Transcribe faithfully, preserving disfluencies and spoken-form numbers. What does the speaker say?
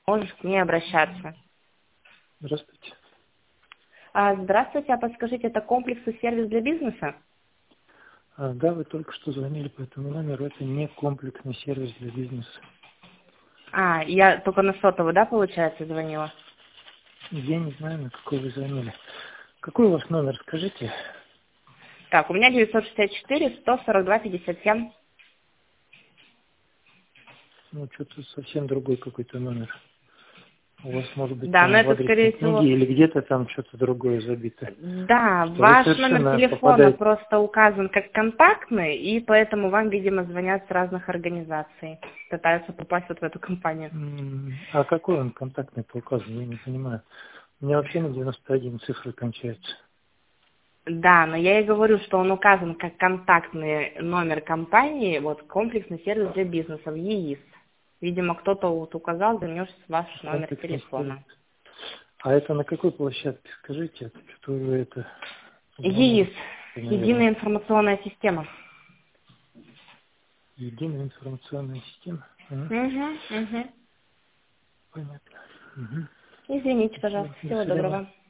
можешь к ней обращаться. Здравствуйте. А, здравствуйте, а подскажите, это комплексный сервис для бизнеса? А, да, вы только что звонили по этому номеру. Это не комплексный сервис для бизнеса. А, я только на сотовый, да, получается, звонила? Я не знаю, на какой вы звонили. Какой у вас номер, скажите? Так, у меня девятьсот шестьдесят четыре сто сорок два пятьдесят семь. Ну, что-то совсем другой какой-то номер. У вас, может быть, Да, но там в это, адресной скорее книге всего... или где-то там что-то другое забито. Да, Что вы ваш номер совершенно телефона попадаете... просто указан как контактный, и поэтому вам, видимо, звонят с разных организаций. Пытаются попасть вот в эту компанию. М, А какой он контактный-то указан? Я не понимаю. У меня вообще на девяносто один цифры кончается. Да, но я и говорю, что он указан как контактный номер компании, вот комплексный сервис для бизнеса в ЕИС. Видимо, кто-то вот указал, занес ваш номер Комплексный сервис. телефона. А это на какой площадке? Скажите, что вы это ЕИС, звонили, наверное. единая информационная система. Единая информационная система. Ага, Угу, угу. понятно. Угу. Извините, Спасибо. пожалуйста. До Всего свидания. доброго.